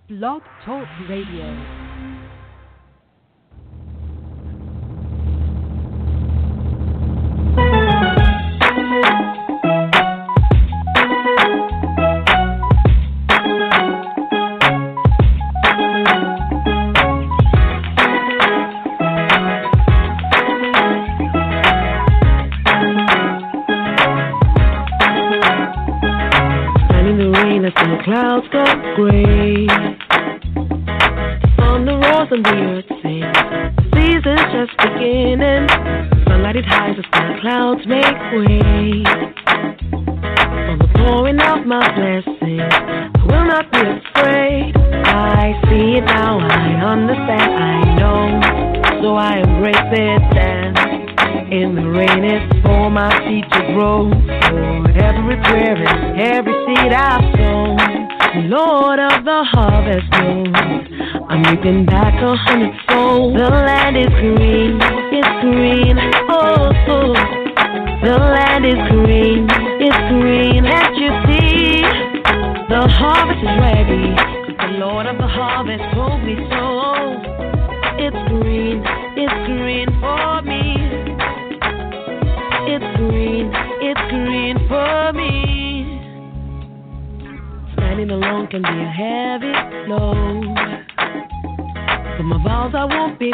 Blog Talk Radio. Clouds go gray on the roars and the earth sings. Season's just beginning. Sunlight it hides us, the clouds make way for the pouring of my blessings. I will not be afraid. I see it now, I understand, I know, so I embrace it. And in the rain it's for my feet to grow. For every prayer and every seed I've sown, Lord of the harvest knows I'm reaping back 100-fold. The land is green, it's green, oh, oh. The land is green, it's green. Can't you see? The harvest is ready. The Lord of the harvest told me so. It's green for me. It's green for me. Standing alone can be a heavy load. For my vows I won't be.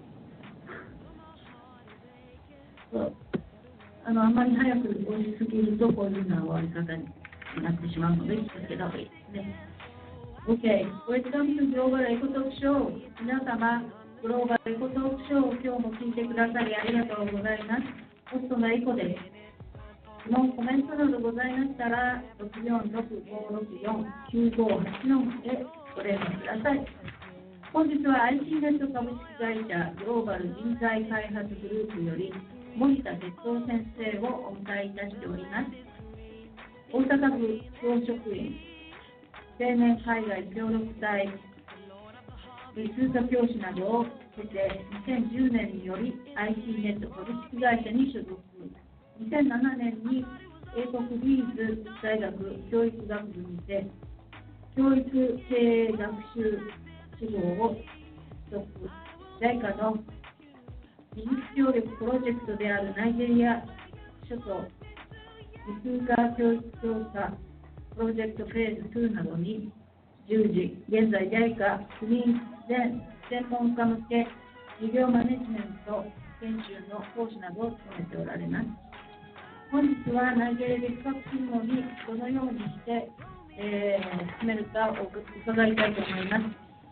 あんまり早く押しすぎるとこういうような終わり方になってしまうので気をつけた方がいいですね。OK、Welcome to Global Eco Talk Show。皆様、グローバルエコトークショーを今日も聞いてくださりありがとうございます。ホストのエコです。のコメントなどございましたら、646-564-9584でご連絡ください。本日は IC ネット株式会社グローバル人材開発グループより森田哲夫先生をお迎えいたしております。大阪府教職員、青年海外協力隊、通貨教師などを経て2010年により IC ネット株式会社に所属。2007年に英国リーズ大学教育学部にて教育経営学習志望を取得。JICA の技術協力プロジェクトであるナイジェリア諸島理数科教育調査プロジェクトフェーズ2などに従事。現在 JICA 国全専門家向け事業マネジメント研修の講師などを務めておられます。本日はナイジェリア留学勤務にどのようにして、進めるかを伺いたいと思います。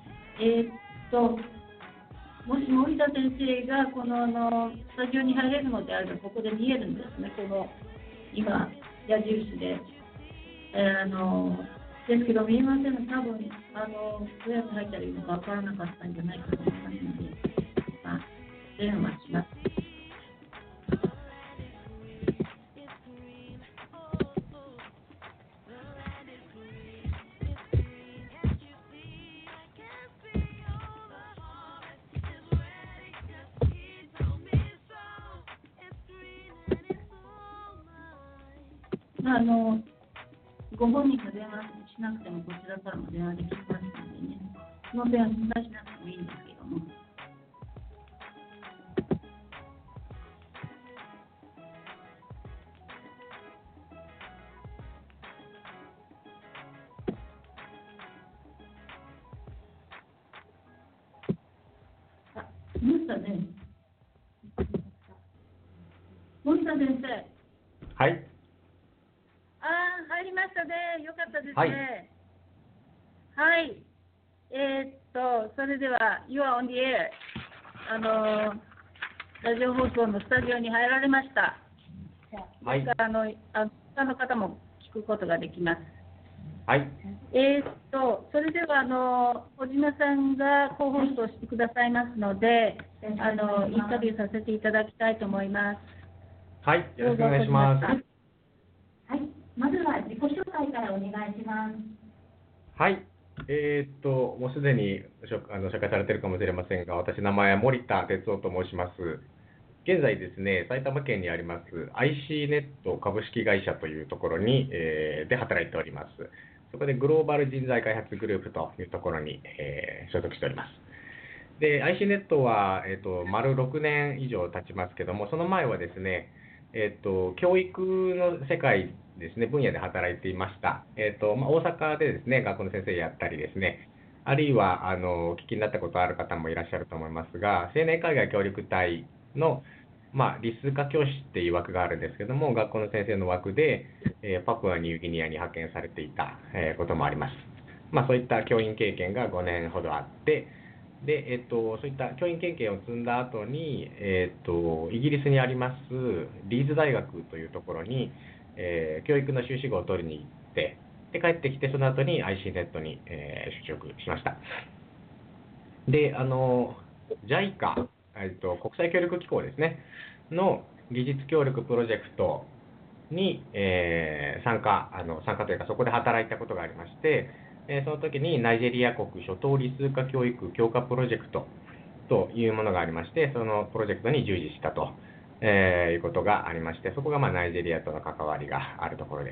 もし森田先生がこのスタジオに入れるのであればここで見えるんですね。この今矢印で、ですけど見えません。多分どうやって入ったらいいのか分からなかったんじゃないかと思いますので、電話します。ご本人が電話しなくてもこちらからも電話できますのでね、その点は心配しなくてもいいんですけども。いましたね。森田先生。 はい。 入りましたね。よかったですね。 はい。 はい。それでは You are on the air。ラジオ放送のスタジオに入られました。 はい。 他の方も聞くことができます。 はい。 それでは小島さんがコホストしてくださいますので、インタビューさせていただきたいと思います。 はい。よろしくお願いします。 はい。まずは自己紹介からお願いします。 はい。もうすでに紹介されているかもしれませんが、私、名前は森田哲夫と申します。現在ですね、埼玉県にあります IC ネット株式会社というところに、で働いております。 そこでグローバル人材開発グループというところに、所属しております。で、IC ネットは、丸6年以上経ちますけども、その前はですね、教育の世界ですね、分野で働いていました。大阪でですね、学校の先生やったりですね、あるいはお聞きになったことある方もいらっしゃると思いますが、青年海外協力隊の、理数科教師っていう枠があるんですけども、学校の先生の枠で、パプアニューギニアに派遣されていた、こともあります。そういった教員経験が5年ほどあって、で、そういった教員経験を積んだ後に、イギリスにありますリーズ大学というところに、教育の修士号を取りに行って、で帰ってきて、その後に IC ネットに、就職しました。で、JICA、国際協力機構ですね、の技術協力プロジェクトに、参加というか、そこで働いたことがありまして、その時にナイジェリア国初等理数科教育強化プロジェクトというものがありまして、そのプロジェクトに従事したと、いうことがありまして、そこがナイジェリアとの関わりがあるところです。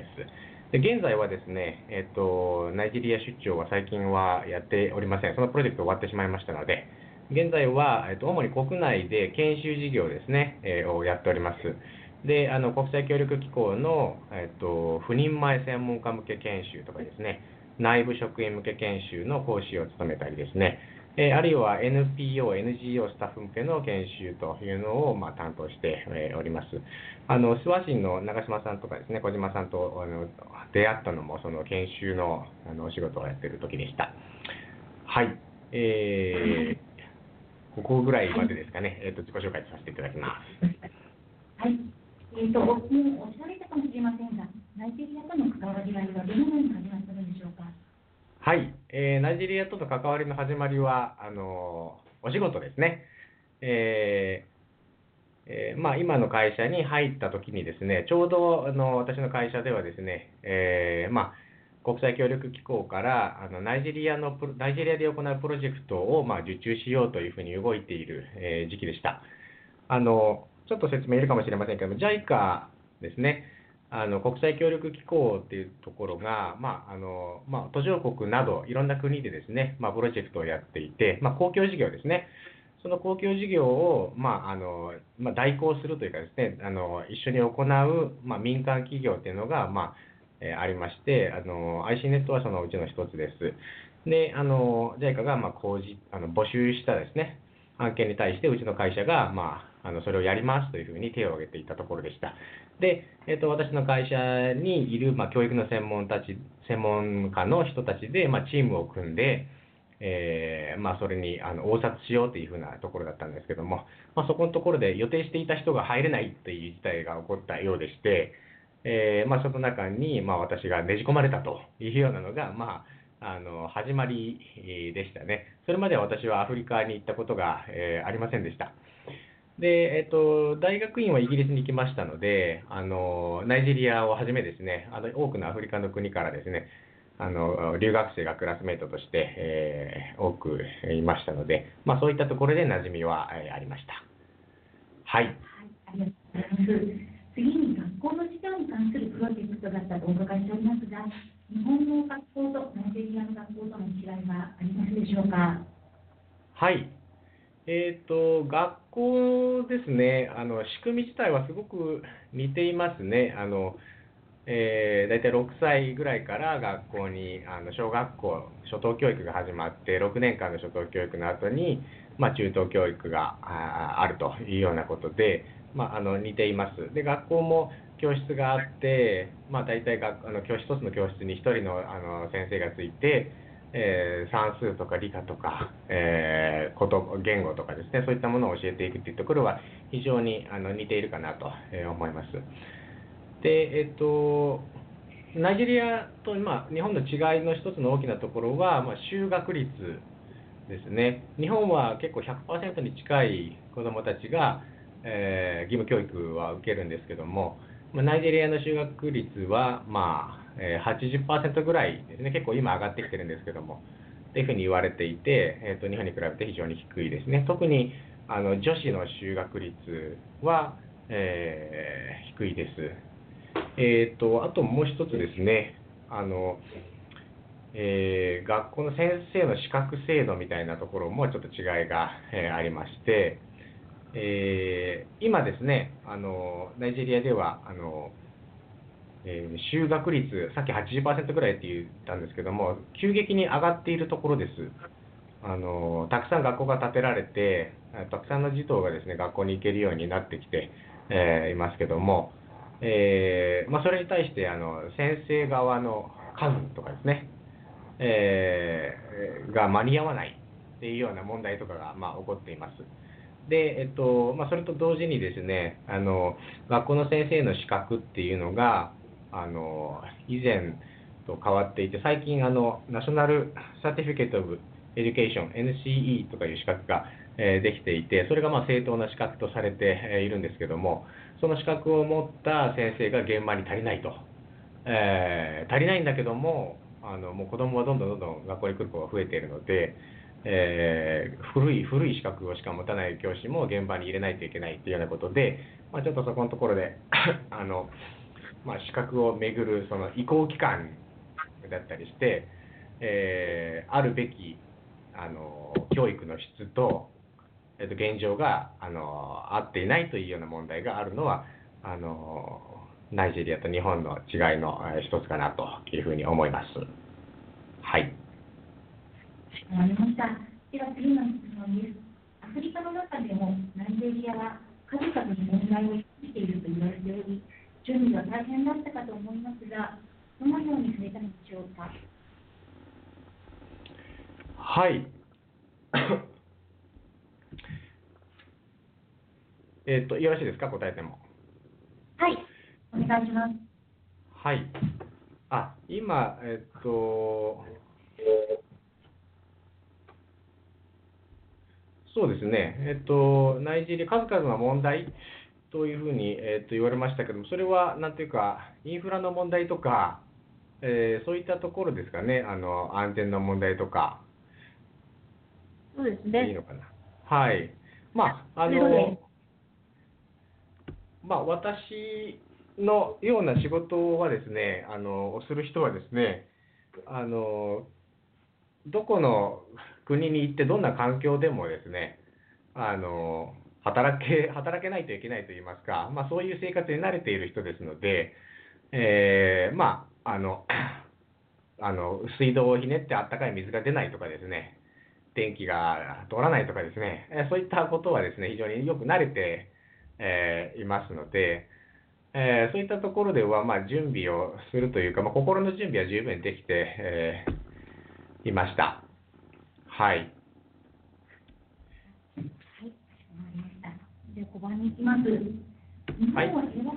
で、現在はですね、ナイジェリア出張は最近はやっておりません。そのプロジェクト終わってしまいましたので、現在は、主に国内で研修事業ですね、をやっております。で、国際協力機構の、赴任前専門家向け研修とかですね、内部職員向け研修の講師を務めたりですね、あるいは NPO、NGO スタッフ向けの研修というのを、担当しております。諏訪市の長島さんとかですね、小島さんと出会ったのも、その研修のお仕事をやっている時でした。はい。ここぐらいまでですかね、自己紹介させていただきます。 はい。もうおっしゃられたかもしれませんが、ナイジェリアとの関わり合いはどのように始まったのでしょうか。 はい、ナイジェリアとの関わりの始まりは、お仕事ですね。今の会社に入った時にですね、ちょうど私の会社ではですね、国際協力機構からナイジェリアで行うプロジェクトを受注しようというふうに動いている、時期でした。ちょっと説明いるかもしれませんけども、JICA ですね、国際協力機構っていうところが、途上国などいろんな国でですね、プロジェクトをやっていて、公共事業ですね、その公共事業を、代行するというかですね、一緒に行う、民間企業っていうのが、ありまして、IC ネットはそのうちの一つです。で、JICA が募集したですね、案件に対して、うちの会社が、それをやりますというふうに手を挙げていたところでした。で、私の会社にいる、教育の専門家の人たちで、チームを組んで、それに応札しようというふうなところだったんですけども、そこのところで予定していた人が入れないという事態が起こったようでして、その中に、私がねじ込まれたというようなのが、始まりでしたね。それまでは私はアフリカに行ったことが、ありませんでした。で、大学院はイギリスに行きましたので、ナイジェリアをはじめですね、多くのアフリカの国からですね、留学生がクラスメートとして、多くいましたので、そういったところで馴染みは、ありました。はい。はい、 ありがとうございます。次に学校の授業に関するプロジェクトだったとお伺いしておりますが、日本の学校とナイジェリアの学校との違いはありますでしょうか。 はい。学校ですね、仕組み自体はすごく似ていますね。大体6歳ぐらいから学校に小学校初等教育が始まって6年間の初等教育の後に、中等教育があるというようなことで、似ています。で、学校も教室があって、大体一つの教室に1人の先生がついて、算数とか理科とか、言語とかですね、そういったものを教えていくというところは非常に似ているかなと思います。で、ナイジェリアと日本の違いの一つの大きなところは、就学率ですね。日本は結構 100% に近い子どもたちが、義務教育は受けるんですけども、ナイジェリアの就学率は、80% ぐらいですね、結構今上がってきてるんですけども、というふうに言われていて、日本に比べて非常に低いですね。特に女子の就学率は、低いです。あともう一つですね、 学校の先生の資格制度みたいなところもちょっと違いが、ありまして、今ですね、ナイジェリアでは就学率、さっき80%ぐらいって言ったんですけども、急激に上がっているところです。たくさん学校が建てられて、たくさんの児童がですね、学校に行けるようになってきて、いますけども、それに対して先生側の数とかですね、が間に合わないっていうような問題とかが、起こっています。で、それと同時にですね、学校の先生の資格っていうのが、以前と変わっていて、最近、ナショナルサーティフィケートオブエデュケーション、NCE とかいう資格が、できていて、それが正当な資格とされているんですけども、その資格を持った先生が現場に足りないと。足りないんだけども、もう子供はどんどん学校に来る子が増えているので、古い資格をしか持たない教師も現場に入れないといけないというようなことで、ちょっとそこのところで資格をめぐるその移行期間だったりして、あるべき教育の質と、現状が合っていないというような問題があるのはナイジェリアと日本の違いの一つかなというふうに思います。はい。 わかりました。では次の質問です。アフリカの中でもナイジェリアは数々の問題を引きしていると言われており、準備が大変だったかと思いますが、どのようにされたのでしょうか。 はい。よろしいですか、答えても。 はい、お願いします。 はい。今、そうですね、ナイジェリア、数々の問題というふうに、言われましたけども、それはなんていうか、インフラの問題とか、そういったところですかね、安全の問題とか、 そうですね。 いいのかな。はい。私のような仕事はですね、をする人はですね、どこの国に行ってどんな環境でもですね、働けないといけないといいますか、そういう生活に慣れている人ですので、水道をひねってあったかい水が出ないとかですね、電気が通らないとかですね、そういったことはですね、非常によく慣れて、いますので、そういったところでは、準備をするというか、心の準備は十分できて、いました。はい。 はい、かしこまりました。では5番に行きます。日本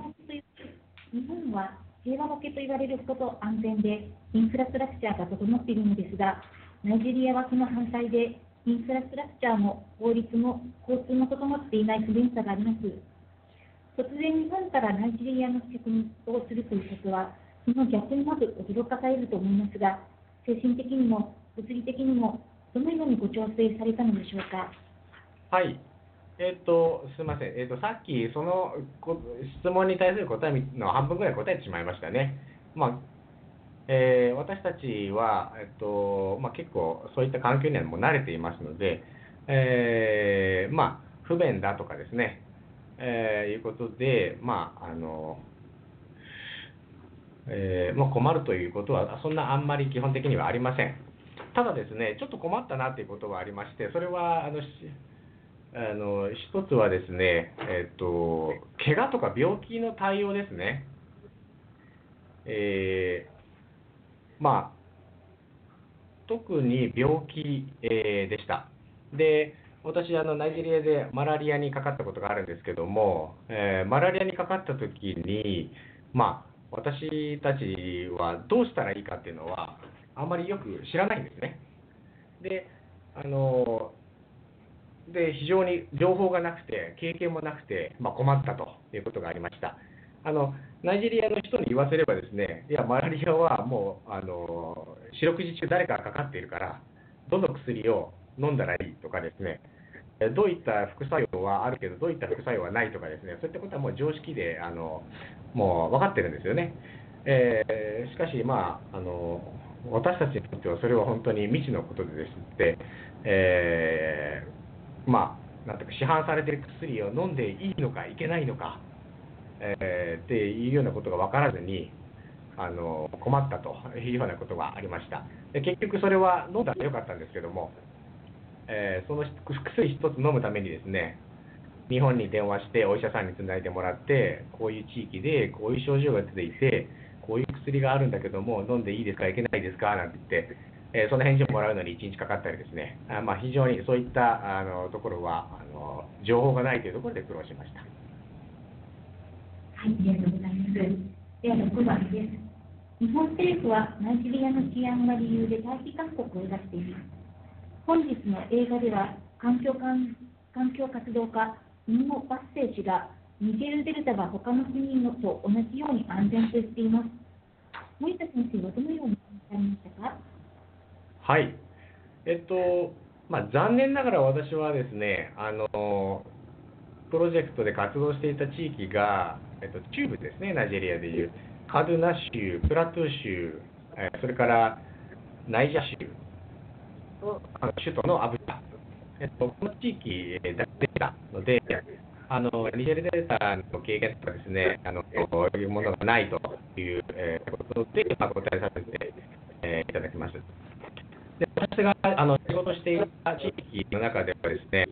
は平和ボケと言われることと安全でインフラストラクチャーが整っているのですが、ナイジェリアはその反対でインフラストラクチャーも法律も交通も整っていない不便さがあります。突然日本からナイジェリアの職人をするということは、その逆にまず驚かされると思いますが、精神的にも物理的にもどのようにご調整されたのでしょうか。 はい。すみません。さっきその質問に対する答えの半分ぐらい答えてしまいましたね。私たちは、結構そういった環境にはもう慣れていますので、不便だとかですね、いうことで、困るということは、そんなあんまり基本的にはありません。ただですね、ちょっと困ったなということはありまして、それは一つはですね、怪我とか病気の対応ですね。特に病気、でした。で、私、ナイジェリアでマラリアにかかったことがあるんですけども、マラリアにかかったときに、私たちはどうしたらいいかっていうのは、あまりよく知らないんですね。で、非常に情報がなくて、経験もなくて、困ったということがありました。ナイジェリアの人に言わせればですね、いや、マラリアはもう、四六時中誰かがかかっているから、どの薬を飲んだらいいとかですね、どういった副作用はあるけど、どういった副作用はないとかですね、そういったことはもう常識で、もう分かってるんですよね。しかし、 私たちにとってはそれは本当に未知のことでですね、なんていうか市販されている薬を飲んでいいのかいけないのか、っていうようなことが分からずに困ったというようなことがありました。で結局それは飲んだらよかったんですけども、その薬一つ飲むためにですね、日本に電話してお医者さんにつないでもらって、こういう地域でこういう症状が出ていて、こういう薬があるんだけども、飲んでいいですか、いけないですかなんて言って、その返事をもらうのに1日かかったりですね、非常にそういったところは情報がないというところで苦労しました。 はい、ありがとうございます。では6番です。日本政府はナイジェリアの治安が理由で退避勧告を出しています。本日の映画では環境活動家インゴ・バッセー氏がニジェールデルタが他の国のと同じように安全と言っています。森田先生はどのように感じられましたか？ はい、残念ながら私はですね、プロジェクトで活動していた地域が、中部ですね、ナイジェリアでいうカドゥナ州、プラトゥー州、それからナイジャ州、首都のアブジャ、この地域だけでしたので、ニジェールデルタの経験とかですね、そういうものがないということで、答えさせていただきます。で私が仕事していた地域の中ではですね、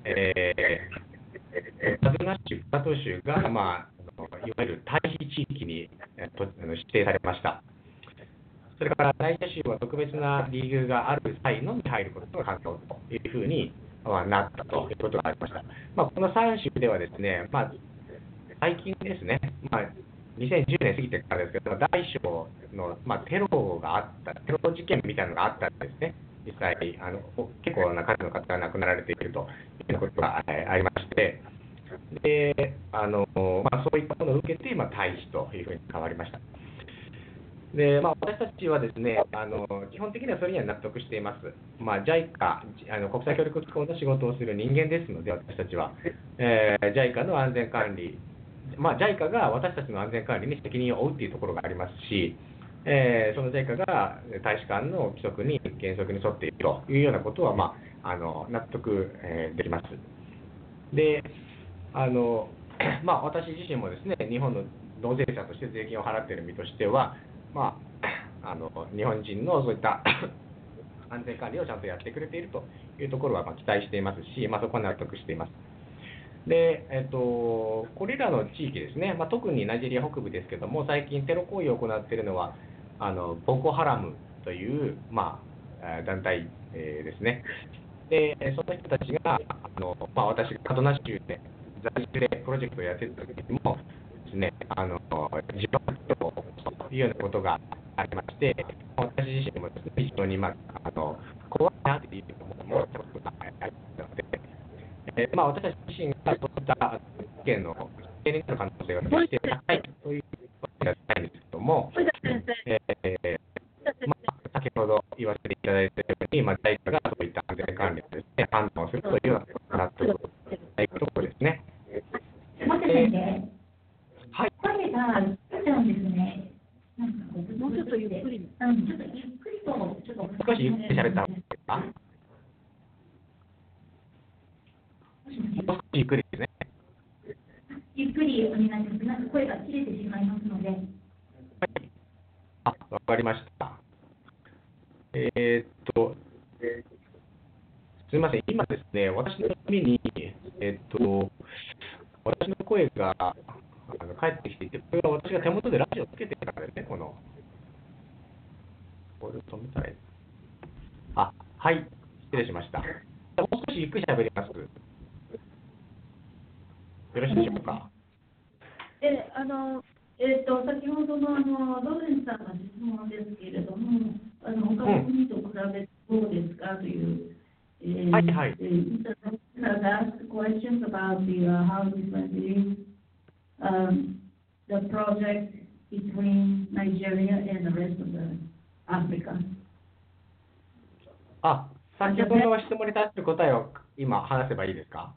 カドゥナ州、プラトゥー州が、いわゆる退避地域に指定されました。それからナイジャ州は特別な理由がある際のみ入ることが可能というふうになったということがありました。この3州ではですね、最近ですね、2010年過ぎてからですけど、大小の、テロがあった、テロ事件みたいなのがあったんですね。実際、結構な数の方が亡くなられているということがありまして、でそういったものを受けて、退避というふうに変わりました。で私たちはですね、基本的にはそれには納得しています。JICA、国際協力機構の仕事をする人間ですので、私たちは、JICA の安全管理、JICA が私たちの安全管理に責任を負うというところがありますし、その JICA が大使館の規則に、原則に沿っているというようなことは、納得、できます。で私自身もですね、日本の納税者として税金を払っている身としては、日本人のそういった安全管理をちゃんとやってくれているというところは期待していますし、そこは納得しています。で、これらの地域ですね、特にナイジェリア北部ですけども、最近テロ行為を行っているのは、ボコハラムという、団体、ですね。で、その人たちが、私がカドナ州で在住でプロジェクトをやっていた時にもですね、自爆テロを起こすというようなことがありまして、私自身もですね、非常に、怖いなという思ったことがありますので、私たち自身がそういった事件の危険になる可能性が決して高いということではないんですけども、先ほど言わせていただいたように、JICA がそういった安全管理をですね、判断をするというような納得というところですね。 はい。声が出ちゃうんですね。もうちょっとゆっくり。ちょっとゆっくりと、 少しゆっくり喋った方がいいですか？もう少しゆっくりですね。 ゆっくりお願いします。声が切れてしまいますので。はい。 わかりました。すみません、今ですね、私の耳に、私の声が返ってきていて、これは私が手元でラジオをつけてからですね、これを止めたらいい。はい、失礼しました。もう少しゆっくり喋ります。よろしいでしょうか。 先ほどのロレンさんの質問ですけれども、他の国と比べてどうですかという。 はいはい。 Mr. has asked questions about how different is the project between Nigeria and the rest of the Africa. 先ほどの質問に対する答えを今話せばいいですか？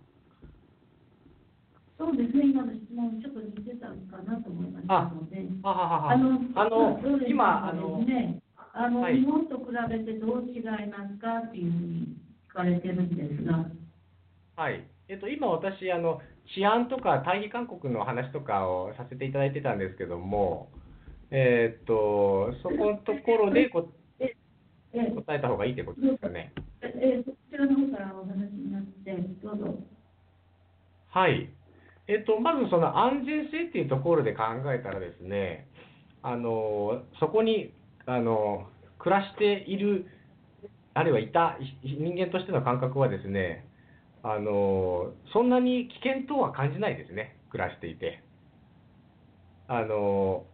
そうですね、今の質問ちょっと似てたかなと思いましたので。 今、 はい。 日本と比べてどう違いますかっていうふうに聞かれてるんですが、 はい。今私、治安とか大義勧告の話とかをさせていただいてたんですけども、そこのところでえ、え、 答えた方がいいということどうぞ、 ですかね。 そちらの方からお話になって、どうぞ。 はい。まずその安全性っていうところで考えたらですね、そこに、暮らしている、あるいはいた人間としての感覚はですね、そんなに危険とは感じないですね、暮らしていて。あの、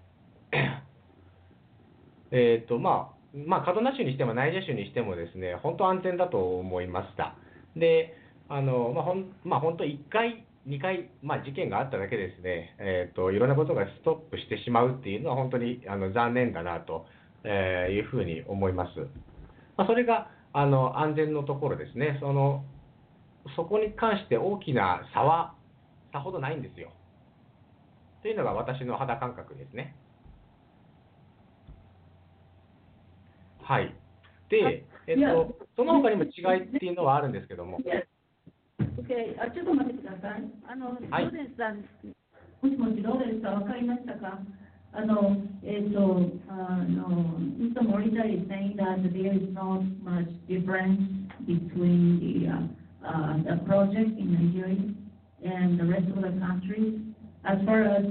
カドナ州にしてもナイジャ州にしてもですね、本当安全だと思いました。で、本当1回、2回、事件があっただけですね、いろんなことがストップしてしまうっていうのは本当に残念だなと、いうふうに思います。それが安全のところですね。そこに関して大きな差はさほどないんですよ。というのが私の肌感覚ですね。はい。 あ、 で、 いや、 その他にも違いっていうのはあるんですけども、 いや、OK、ちょっと待ってください。 はい。 ローレンスさん、もしもし、ローレンスさん、わかりましたか？Mr. Morita is saying that there is not much difference between the project in Nigeria and the rest of the countries as far as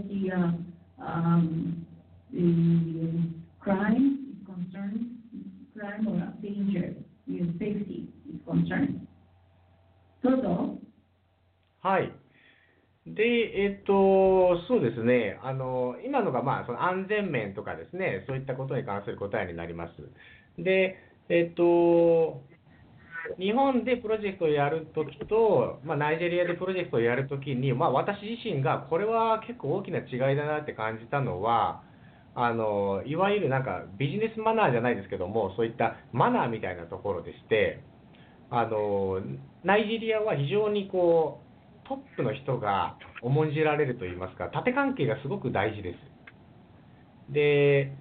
the crime is concerned, crime or danger, safety is concerned. どうぞ。 はい。で、そうですね、今のが、その安全面とかですね、そういったことに関する答えになります。で、日本でプロジェクトをやるときと、ナイジェリアでプロジェクトをやるときに、私自身がこれは結構大きな違いだなって感じたのは、いわゆるなんかビジネスマナーじゃないですけども、そういったマナーみたいなところでして、ナイジェリアは非常にこう、トップの人が重んじられるといいますか、縦関係がすごく大事です。で、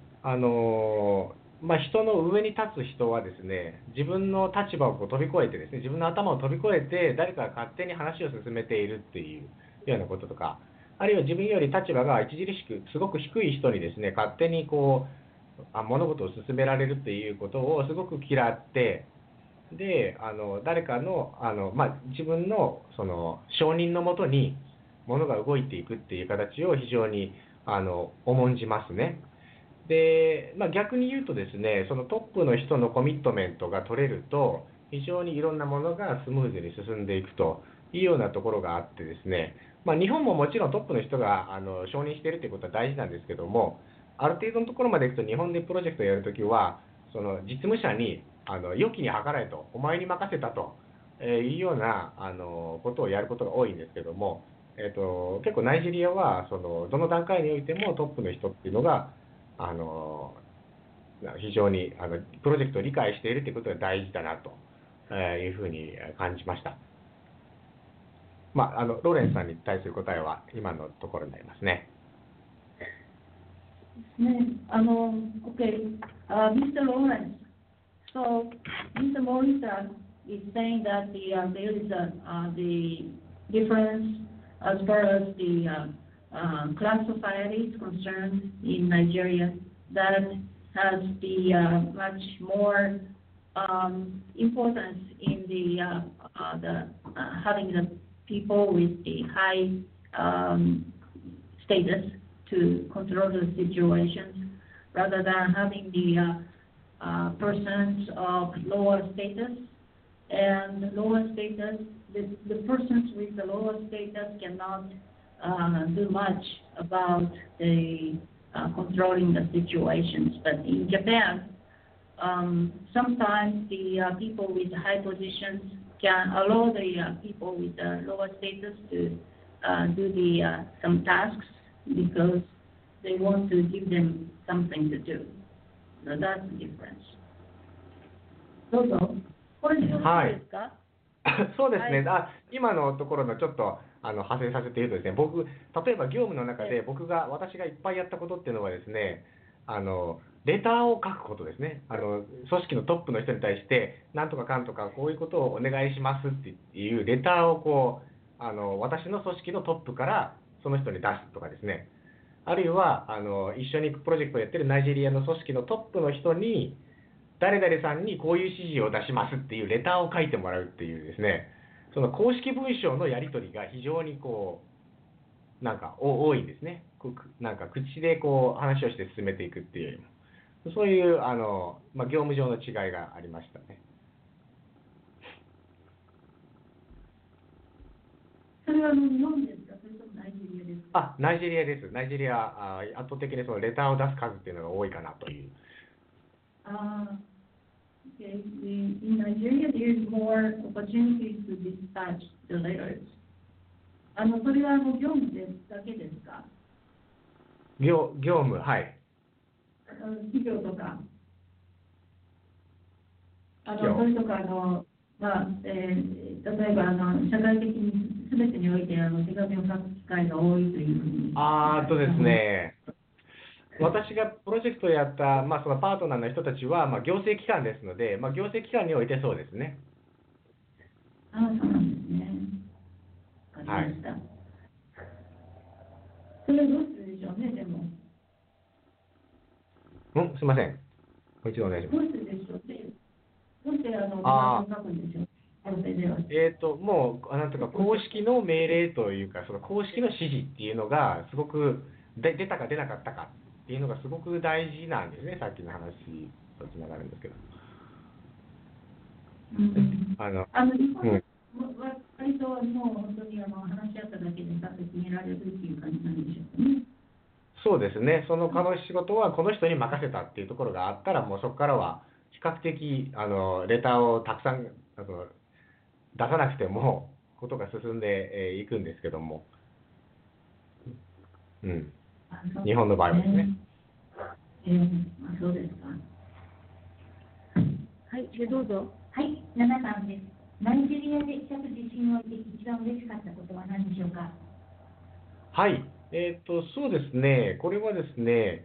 人の上に立つ人はですね、自分の立場をこう飛び越えてですね、自分の頭を飛び越えて、誰かが勝手に話を進めているっていうようなこととか、あるいは自分より立場が著しくすごく低い人にですね、勝手にこう、物事を進められるっていうことをすごく嫌って、で、誰かの、自分のその承認のもとに物が動いていくっていう形を非常に重んじますね。で、逆に言うとですね、そのトップの人のコミットメントが取れると、非常にいろんなものがスムーズに進んでいくというようなところがあってですね、日本ももちろんトップの人が承認しているということは大事なんですけども、ある程度のところまでいくと、日本でプロジェクトをやるときは、その実務者に良きに計らえと、お前に任せたというようなことをやることが多いんですけども、結構ナイジェリアはそのどの段階においてもトップの人っていうのがあの非常にプロジェクトを理解しているということが大事だなというふうに感じました。ローレンスさんに対する答えは今のところになりますね。 Okay, Mr. Lawrence. So, Mr. Morita is saying that there is the difference as far as the class society is concerned in Nigeria that has the much more importance in the having the people with the high status to control the situations rather than having the persons of lower status. And lower status, the persons with the lower status cannot do much about the controlling the situations. But in Japan, sometimes the people with high positions can allow the people with lower status to do the some tasks because they want to give them something to do. So that's the difference. どうぞ。これでよろしいですか？ そうですね、 はい。 今のところのちょっと派生させて言うとですね、例えば業務の中で私がいっぱいやったことっていうのはですね、 レターを書くことですね。組織のトップの人に対して、なんとかかんとかこういうことをお願いしますっていうレターをこう、私の組織のトップからその人に出すとかですね。あるいは、一緒にプロジェクトをやってるナイジェリアの組織のトップの人に、誰々さんにこういう指示を出しますっていうレターを書いてもらうっていうですね、その公式文章のやり取りが非常にこう、なんか多いんですね。なんか口でこう話をして進めていくっていうよりも。そういう業務上の違いがありましたね。 それは日本ですか、それともナイジェリアですか？ ナイジェリアです。ナイジェリア、圧倒的にそのレターを出す数っていうのが多いかなという。 Okay. In Nigeria, there is more opportunities to dispatch the letters. それは業務だけですか？ 業務、はい。 企業とか、それとか例えば社会的に全てにおいて手紙を書く機会が多いというふうに。 ですね。私がプロジェクトをやった、そのパートナーの人たちは、行政機関ですので、行政機関においてそうですね。 そうなんですね。わかりました。それはどうするでしょうね、でも。 すみません。もう一度お願いします。 どうするでしょうね。どうして手紙を書くんでしょう。 もうなんとか公式の命令というか、その公式の指示っていうのがすごく出たか出なかったかっていうのがすごく大事なんですね。さっきの話とつながるんですけど。 割ともう本当に話し合っただけで決められるっていう感じなんでしょうかね。そうですね。その仕事はこの人に任せたっていうところがあったら、もうそこからは比較的レターをたくさん出さなくてもことが進んでいくんですけども、日本の場合はですね。そうですか。はい、どうぞ。 はい、7番です。ナイジェリアで着地震を置いて一番嬉しかったことは何でしょうか？ はい、そうですね。これはですね、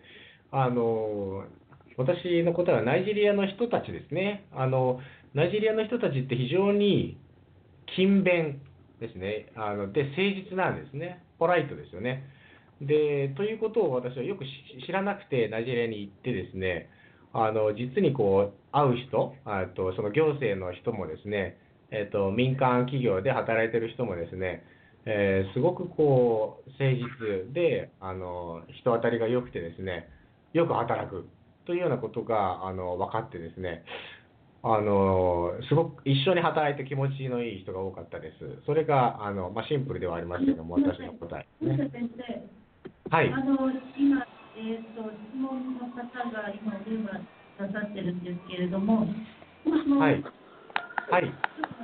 私の答えはナイジェリアの人たちですね。ナイジェリアの人たちって非常に勤勉ですね。で、誠実なんですね。ポライトですよね。で、ということを私はよく知らなくてナイジェリアに行ってですね、実にこう会う人、その行政の人もですね、民間企業で働いている人もですね、すごくこう誠実で人当たりが良くてですね、よく働くというようなことが分かってですね、すごく一緒に働いて気持ちのいい人が多かったです。それがシンプルではありますけども、私の答えですね。はい。 今、質問の方が今お電話なさってるんですけれども、 はい。はい。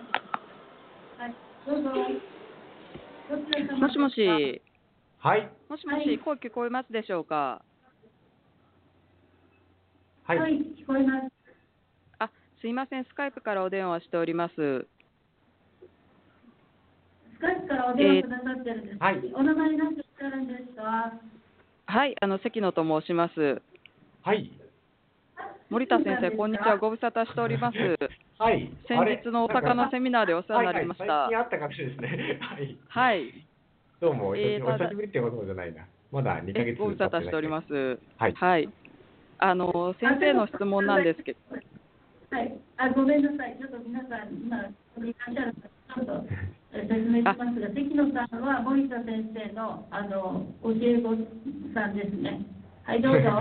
どうぞ。 もしもし。 はい。 もしもし、声聞こえますでしょうか。 はい、聞こえます。 すいません、スカイプからお電話しております。 スカイプからお電話くださってるんです。お名前何ておっしゃるんですか？ はい、関野と申します。 はい。 森田先生、こんにちは。ご無沙汰しております。 はい。 先日のお魚セミナーでお世話になりました。 最近あった学習ですね。はい。 はい。 どうも、お久しぶりってことじゃないな。まだ2ヶ月ご無沙汰しております。 はい。 はい。先生の質問なんですけど。 はい。ごめんなさい。ちょっと皆さん、今、ここにいらっしゃる方、ちょっと説明しますが、関野さんは森田先生の教え子さんですね。はい、どうぞ。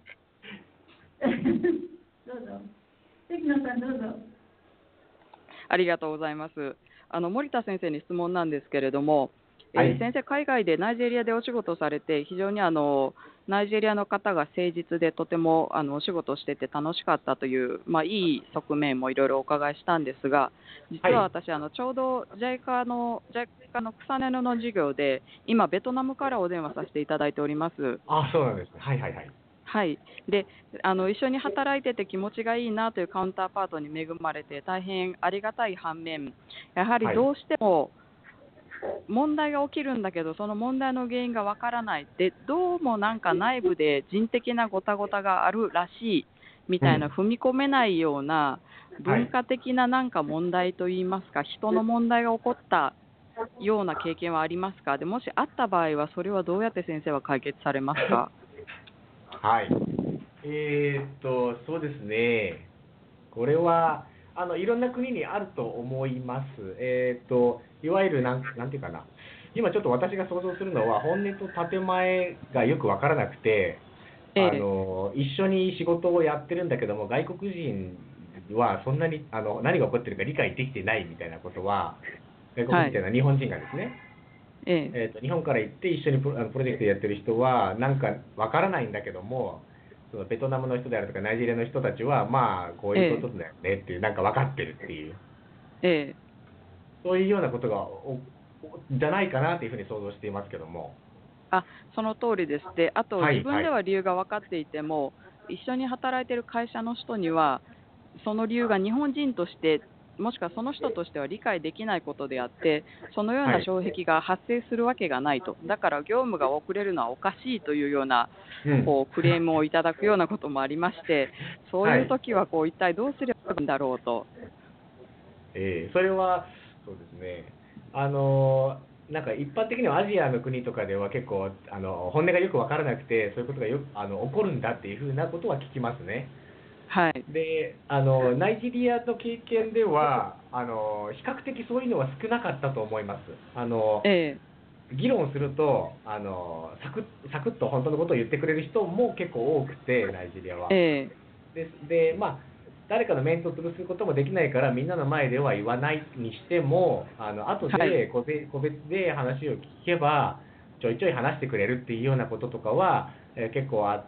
どうぞ。関野さん、どうぞ。 ありがとうございます。森田先生に質問なんですけれども、 はい、 先生、海外でナイジェリアでお仕事されて、非常にナイジェリアの方が誠実でとてもお仕事してて楽しかったという、いい側面もいろいろお伺いしたんですが、実は私、ちょうど JICA の草根の授業で今ベトナムからお電話させていただいております。 そうなんですね。はいはいはい。 はい、で一緒に働いてて気持ちがいいなというカウンターパートに恵まれて大変ありがたい反面、やはりどうしても、 問題が起きるんだけど、その問題の原因がわからないで、どうもなんか内部で人的なごたごたがあるらしいみたいな、踏み込めないような文化的ななんか問題といいますか、人の問題が起こったような経験はありますか？でもしあった場合は、それはどうやって先生は解決されますか？ はい。そうですね。これは、いろんな国にあると思います。いわゆるなんていうかな。今ちょっと私が想像するのは、本音と建前がよくわからなくて、一緒に仕事をやってるんだけども、外国人はそんなに何が起こってるか理解できてないみたいなことは、外国人っていうのは日本人がですね、日本から行って一緒にプロジェクトやってる人はなんかわからないんだけども、そのベトナムの人であるとかナイジェリアの人たちはまあこういうことだよねっていう、なんか分かってるっていう、そういうようなことがじゃないかなというふうに想像していますけども。 その通りです。で、あと自分では理由が分かっていても、一緒に働いている会社の人にはその理由が日本人としてもしくはその人としては理解できないことであって、そのような障壁が発生するわけがないと、だから業務が遅れるのはおかしいというようなこうクレームをいただくようなこともありまして、そういう時はこう一体どうすればいいんだろうと。 それはそうですね。なんか一般的にはアジアの国とかでは結構本音がよく分からなくて、そういうことがよく起こるんだっていうふうなことは聞きますね。でナイジェリアの経験では比較的そういうのは少なかったと思います。議論するとサクッと本当のことを言ってくれる人も結構多くて、ナイジェリアは。でまあ誰かの面と潰すこともできないからみんなの前では言わないにしても後で個別で話を聞けばちょいちょい話してくれるっていうようなこととかは、結構あって、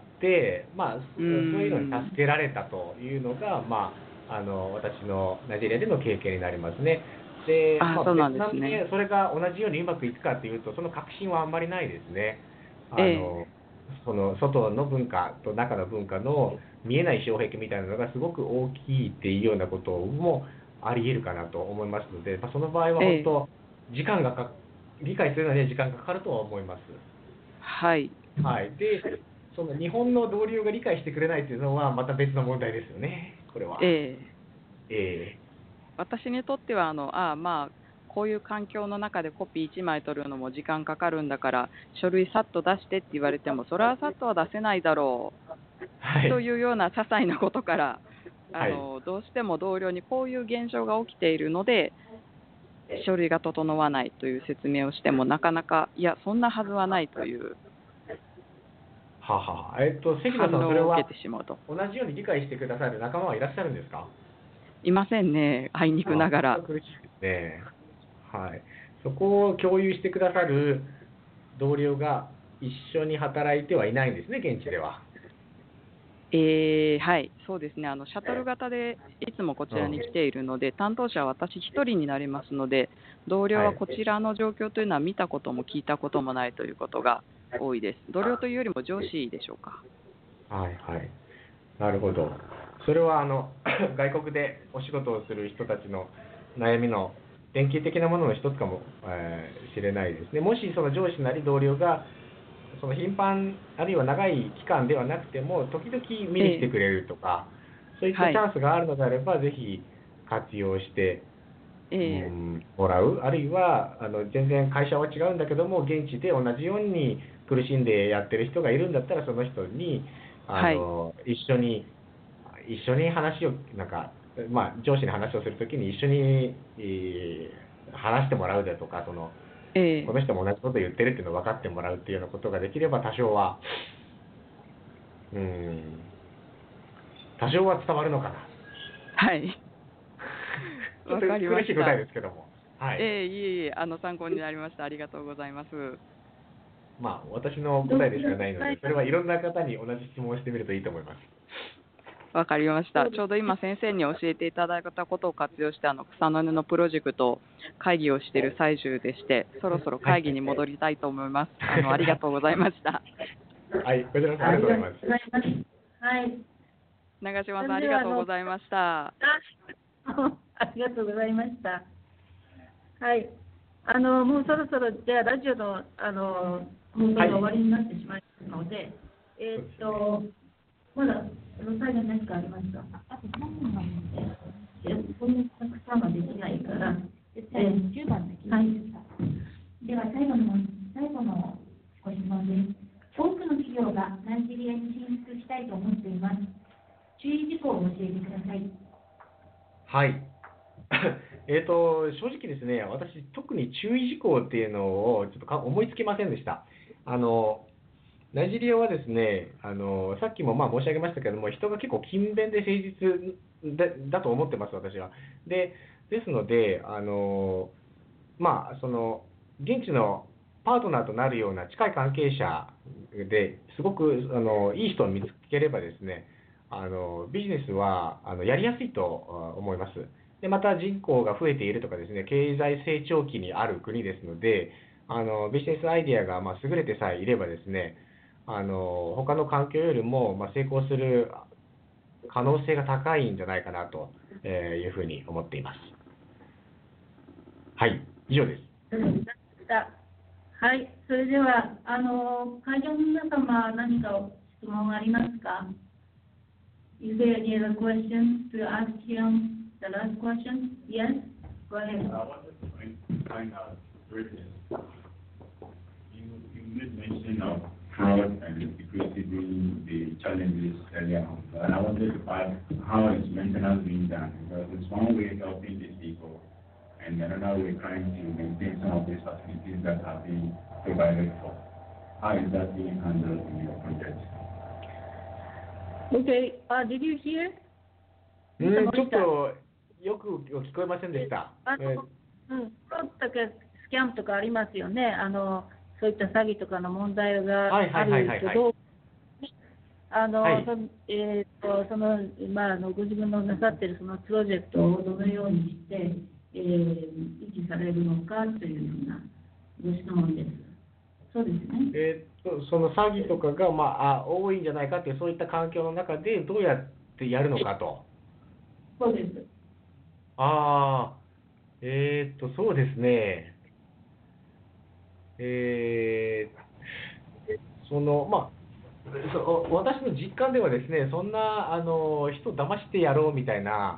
そういうのに助けられたというのが、私のナイジェリアでの経験になりますね。で、 そうなんですね。 ベトナムでそれが同じようにうまくいくかというと、その確信はあんまりないですね。その外の文化と中の文化の見えない障壁みたいなのがすごく大きいっていうようなこともあり得るかなと思いますので、その場合は本当、理解するのには時間がかかるとは思います。で、その日本の同僚が理解してくれないというのはまた別の問題ですよね、これは。 私にとってはこういう環境の中でコピー1枚取るのも時間かかるんだから書類さっと出してって言われてもそれはさっとは出せないだろう、というような些細なことからどうしても同僚にこういう現象が起きているので書類が整わないという説明をしてもなかなかいやそんなはずはないという関野さん、それは同じように理解してくださる仲間はいらっしゃるんですか？ いませんね、あいにくながら。 苦しいですね。そこを共有してくださる同僚が一緒に働いてはいないんですね、現地では。 そうですね、シャトル型でいつもこちらに来ているので、担当者は私一人になりますので、同僚はこちらの状況というのは見たことも聞いたこともないということが多いです。同僚というよりも上司でしょうか。 なるほど。それは外国でお仕事をする人たちの悩みの典型的なものの一つかもしれないですね。もしその上司なり同僚がその頻繁あるいは長い期間ではなくても時々見に来てくれるとか、そういったチャンスがあるのであれば、ぜひ活用してもらう、あるいは全然会社は違うんだけども現地で同じように苦しんでやってる人がいるんだったらその人に一緒に話を上司に話をするときに一緒に、話してもらうだとかこの人も同じことを言ってるっていうのを分かってもらうっていうようなことができれば多少は伝わるのかな。ちょっと苦しい答えですけども。 参考になりました。ありがとうございます。 私の答えでしかないので、それはいろんな方に同じ質問をしてみるといいと思います。 わかりました。ちょうど今先生に教えていただいたことを活用して草の根のプロジェクト会議をしている最中でして、そろそろ会議に戻りたいと思います。ありがとうございました。 こちらこそありがとうございます。 長島さんありがとうございました。 ありがとうございました。 もうそろそろじゃあラジオの放送が終わりになってしまいますので、まだ最後に何かありますか？ あと3分なんで、 こんなたくさんはできないから、 10番ではい。 では最後のご質問です。多くの企業がナイジェリアに進出したいと思っています。注意事項を教えてください。 はい。正直ですね、私、特に注意事項っていうのをちょっと思いつきませんでした。ナイジェリアはですね、さっきも申し上げましたけれども、人が結構勤勉で誠実だと思ってます、私は。ですので、現地のパートナーとなるような近い関係者ですごくいい人を見つければですね、ビジネスはやりやすいと思います。でまた人口が増えているとかですね、経済成長期にある国ですので、ビジネスアイデアが優れてさえいればですね、他の環境よりも成功する可能性が高いんじゃないかなというふうに思っています。はい、以上です。 はい、それでは会場の皆様、何か質問ありますか？ Is there any other questions to ask him? The last question? Yes? Go ahead. I wanted to find out briefly. You made mention of fraud and security being the challenges earlier on. And I wanted to ask how is maintenance being done? Because it's one way helping these people, and another way trying to maintain some of these facilities that are being provided for. How is that being handled in your project? Okay, did you hear? ちょっとよく聞こえませんでした。 フロットとかスキャンとかありますよね。そういった詐欺とかの問題があるけど、ご自分のなさっているそのプロジェクトをどのようにして、維持されるのかというようなご質問です。そうですね。 その詐欺とかが、多いんじゃないかというそういった環境の中でどうやってやるのかと。 そうです。 そうですね。私の実感ではですね、そんな人を騙してやろうみたいな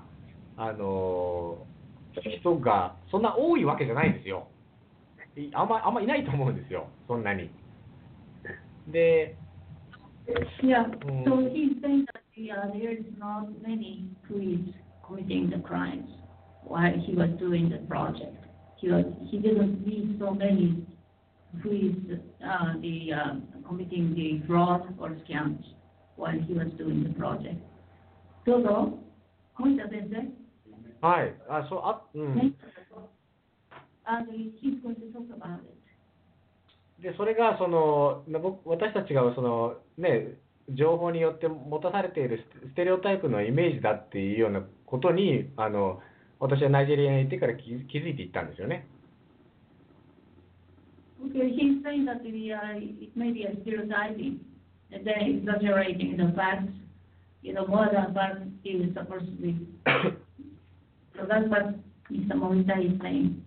人がそんな多いわけじゃないんですよ。あんまいないと思うんですよ、そんなに。で、 Yeah, so he's saying that there is not many who is committing the crimes while he was doing the project. He didn't meet so many who is committing the fraud or scams while he was doing the project. どうぞ、森田先生。 はい、 He's going to talk about it. でそれが私たちが情報によって持たされているステレオタイプのイメージだっていうようなことに私はナイジェリアに行ってから気づいていったんですよね。 Okay, he's saying that it may be a stereotyping and then exaggerating the facts, more than what is supposed to be. So that's what Mr. Morita is saying.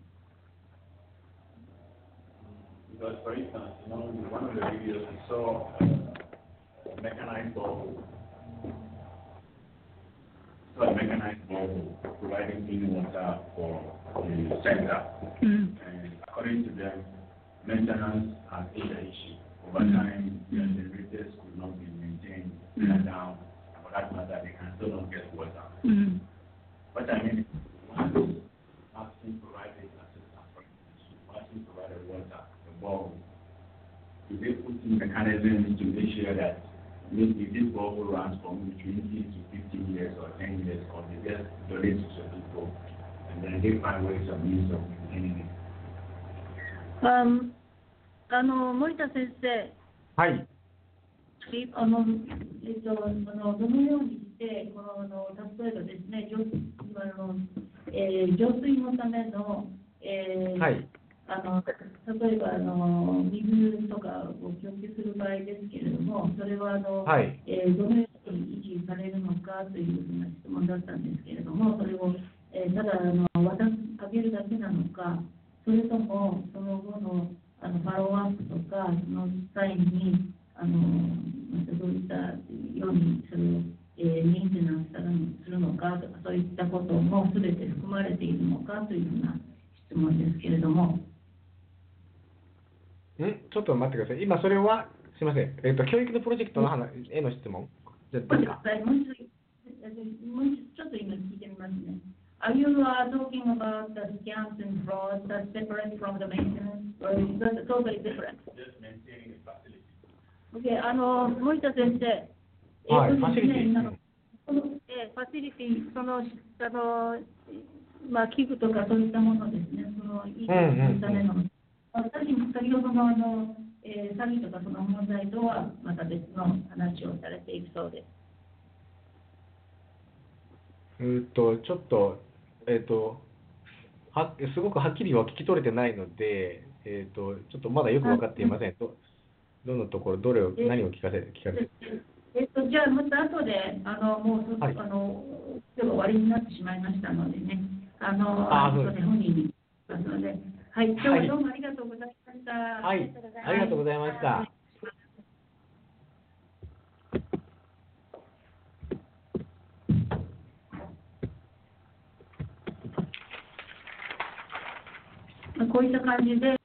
Because, for instance, in one of the videos we saw a mechanized ball providing clean water for the center. And according to them, maintenance has been the issue. Over time, the generators could not be maintained down. For that matter, they can still not get water. What I mean is, once Martin provided assistance, for instance, Martin provided water, bulb, do they put in mechanisms to make sure that if this bulb runs from 20 to 15 years or 10 years, or they just donate to some people, and then they find ways of means of maintaining it? 森田先生、 はい。 どのようにして、例えばですね、浄水のための、 はい。 例えば水とかを供給する場合ですけれども、それははい、 どのように維持されるのかというふうな質問だったんですけれども、それをただあげるだけなのか、 それともその後のフォローアップとか、その際にまたどういったようにそれを、メンテナンスするのかとか、そういったこともすべて含まれているのかというような質問ですけれども。 ちょっと待ってください。今それはすみません。教育のプロジェクトのへの質問じゃあどうですか。 もうちょっと今聞いてみますね。Are you talking about the scams and frauds that's separate from the maintenance, or is that totally different? Just maintaining a facility. Okay, 森田先生。 はい、ファシリティ。 ファシリティ、器具とかそういったものですね、いいするための。先ほどの詐欺とかその問題とはまた別の話をされていくそうです。 ちょっと、すごくはっきりは聞き取れてないので、ちょっとまだよく分かっていません。どのところ、何を聞かせて。 じゃあ、また後で、もう、今日終わりになってしまいましたのでね、後で本人にますので、はい、今日はどうもありがとうございました。 はい、ありがとうございました。 こういった感じで、